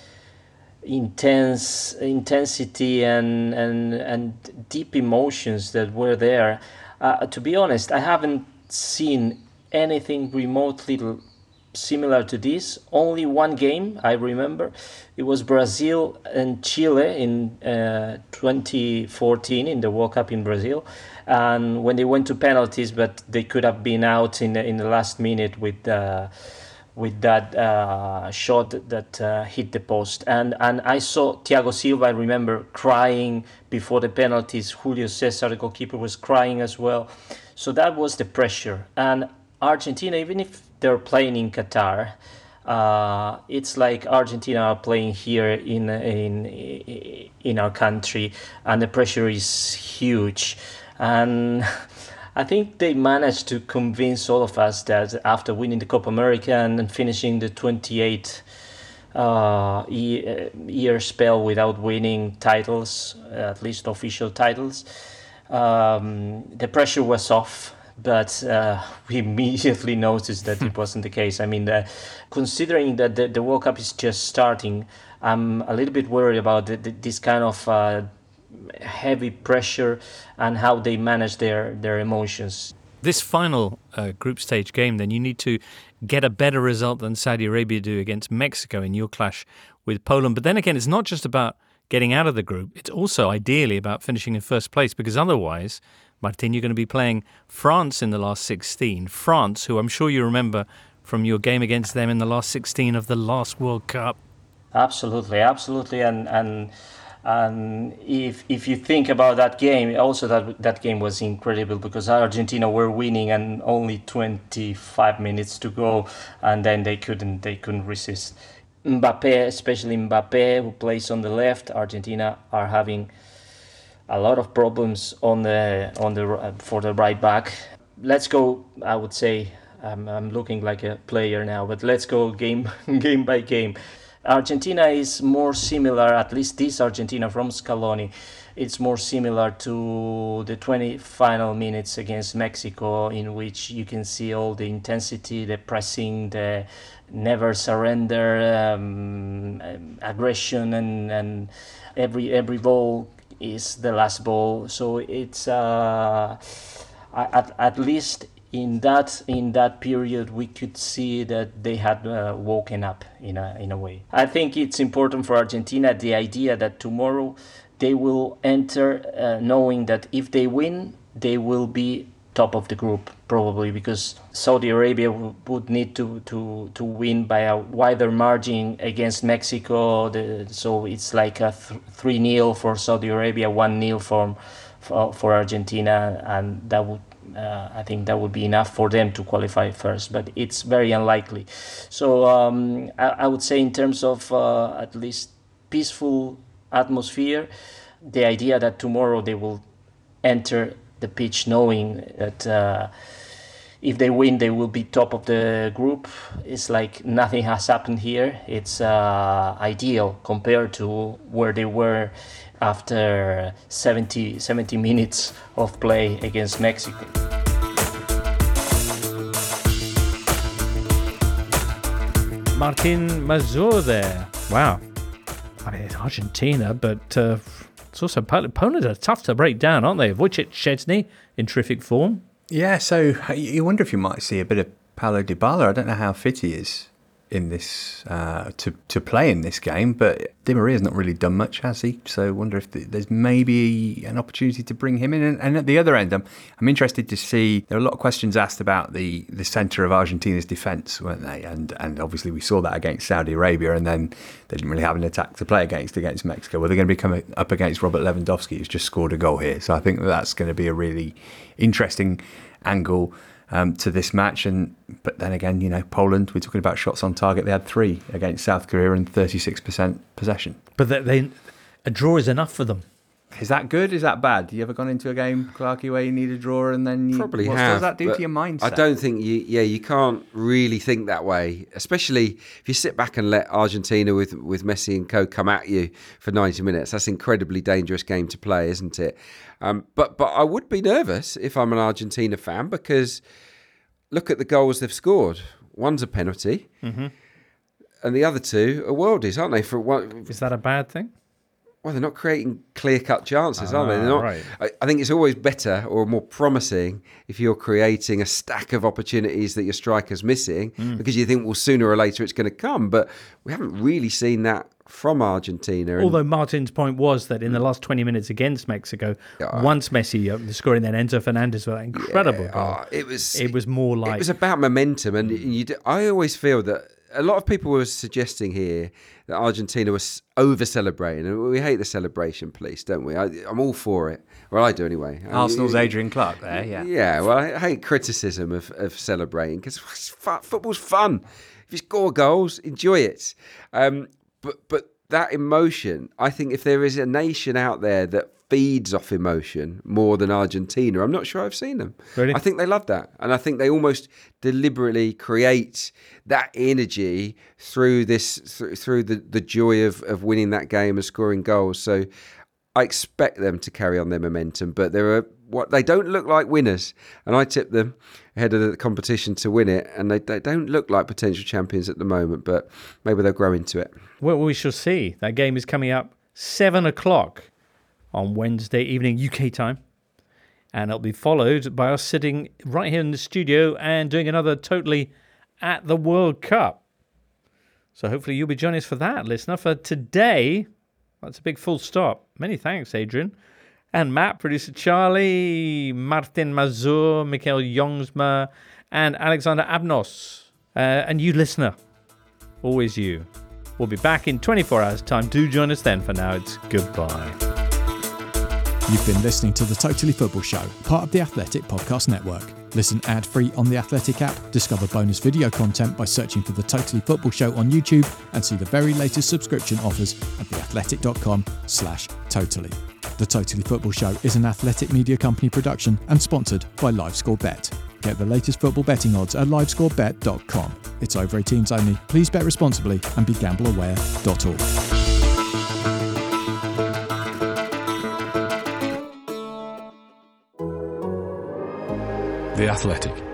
intense intensity and, and, and deep emotions that were there. Uh, to be honest, I haven't seen anything remotely similar to this. Only one game I remember. It was Brazil and Chile in uh, twenty fourteen in the World Cup in Brazil, and when they went to penalties, but they could have been out in the, in the last minute with uh, with that uh, shot that uh, hit the post. And and I saw Thiago Silva, I remember, crying before the penalties. Julio Cesar, the goalkeeper, was crying as well. So that was the pressure. And Argentina, even if they're playing in Qatar, uh, it's like Argentina are playing here in in in our country, and the pressure is huge. And I think they managed to convince all of us that after winning the Copa America and finishing the twenty-eight uh, year spell without winning titles, at least official titles, um, the pressure was off. But uh, we immediately noticed that it wasn't the case. I mean, uh, considering that the, the World Cup is just starting, I'm a little bit worried about the, the, this kind of uh, heavy pressure and how they manage their, their emotions. This final uh, group stage game, then, you need to get a better result than Saudi Arabia do against Mexico in your clash with Poland. But then again, it's not just about getting out of the group. It's also ideally about finishing in first place, because otherwise, Martin, you're going to be playing France in the last sixteen. France, who I'm sure you remember from your game against them in the last sixteen of the last World Cup. Absolutely, absolutely. And and and if if you think about that game, also that that game was incredible because Argentina were winning and only twenty-five minutes to go, and then they couldn't they couldn't resist. Mbappe, especially Mbappe, who plays on the left. Argentina are having a lot of problems on the on the for the right back. Let's go. I would say I'm, I'm looking like a player now, but let's go game game by game. Argentina is more similar, at least this Argentina from Scaloni, it's more similar to the twenty final minutes against Mexico, in which you can see all the intensity, the pressing, the never surrender, um, aggression, and, and every every ball is the last ball. So it's uh, at, at least in that in that period we could see that they had uh, woken up in a in a way. I think it's important for Argentina, the idea that tomorrow they will enter uh, knowing that if they win, they will be top of the group, probably, because Saudi Arabia w- would need to, to, to win by a wider margin against Mexico. The, so it's like a th- three nil for Saudi Arabia, one nil for, for, for Argentina, and that would Uh, I think that would be enough for them to qualify first, but it's very unlikely. So um, I, I would say in terms of uh, at least peaceful atmosphere, the idea that tomorrow they will enter the pitch knowing that uh, if they win they will be top of the group is like nothing has happened here. It's uh, ideal compared to where they were after seventy, seventy minutes of play against Mexico. Martin Mazur there. Wow. I mean, it's Argentina, but uh, it's also Poland. Poland are tough to break down, aren't they? Wojciech Szczesny in terrific form. Yeah, so you wonder if you might see a bit of Paulo Dybala. I don't know how fit he is in this uh, to to play in this game, but Di Maria's not really done much, has he? So I wonder if the, there's maybe an opportunity to bring him in. And, and at the other end, I'm, I'm interested to see, there are a lot of questions asked about the, the centre of Argentina's defence, weren't they? And and obviously we saw that against Saudi Arabia, and then they didn't really have an attack to play against against Mexico. Well, they're going to be coming up against Robert Lewandowski, who's just scored a goal here. So I think that that's going to be a really interesting angle Um, to this match. And but then again, you know, Poland, we're talking about shots on target. They had three against South Korea and thirty-six percent possession. But they, they a draw is enough for them. Is that good? Is that bad? You ever gone into a game, Clarky, where you need a draw and then you, probably what have? What does that do to your mindset? I don't think you. Yeah, you can't really think that way, especially if you sit back and let Argentina with with Messi and co come at you for ninety minutes. That's an incredibly dangerous game to play, isn't it? Um, but but I would be nervous if I'm an Argentina fan, because look at the goals they've scored. One's a penalty, mm-hmm. and the other two are worldies, aren't they? For one, is that a bad thing? Well, they're not creating clear-cut chances, ah, are they? They're not. Right. I, I think it's always better or more promising if you're creating a stack of opportunities that your striker's missing, mm. because you think, well, sooner or later it's going to come. But we haven't really seen that from Argentina. Although Martin's point was that in the last twenty minutes against Mexico, uh, once Messi uh, scoring, then Enzo Fernandez with that incredible yeah, goal. Uh, it was. It was more like it was about momentum, and you. Do, I always feel that a lot of people were suggesting here that Argentina was over celebrating, and we hate the celebration police, don't we? I, I'm all for it. Well, I do anyway. Arsenal's I, Adrian Clark there, yeah. Yeah, well, I hate criticism of, of celebrating, because football's fun. If you score goals, enjoy it. Um, but but that emotion, I think if there is a nation out there that feeds off emotion more than Argentina, I'm not sure I've seen them. Really? I think they love that. And I think they almost deliberately create that energy through this, through, through the, the joy of, of winning that game and scoring goals. So I expect them to carry on their momentum, but there are what they don't look like winners. And I tipped them ahead of the competition to win it, and they, they don't look like potential champions at the moment, but maybe they'll grow into it. Well, we shall see. That game is coming up seven o'clock on Wednesday evening U K time, and it'll be followed by us sitting right here in the studio and doing another Totally at the World Cup. So hopefully you'll be joining us for that, listener. For today, that's a big full stop. Many thanks, Adrian. And Matt, producer Charlie, Martin Mazur, Mikhail Jongsma, and Alexander Abnos. Uh, and you, listener, always you. We'll be back in twenty-four hours' time. Do join us then. For now, it's goodbye. You've been listening to The Totally Football Show, part of the Athletic Podcast Network. Listen ad-free on the Athletic app, discover bonus video content by searching for The Totally Football Show on YouTube, and see the very latest subscription offers at theathletic.com slash totally. The Totally Football Show is an Athletic Media Company production and sponsored by LiveScoreBet. Get the latest football betting odds at livescorebet dot com. It's over eighteens only. Please bet responsibly and be gamble aware dot org. The Athletic.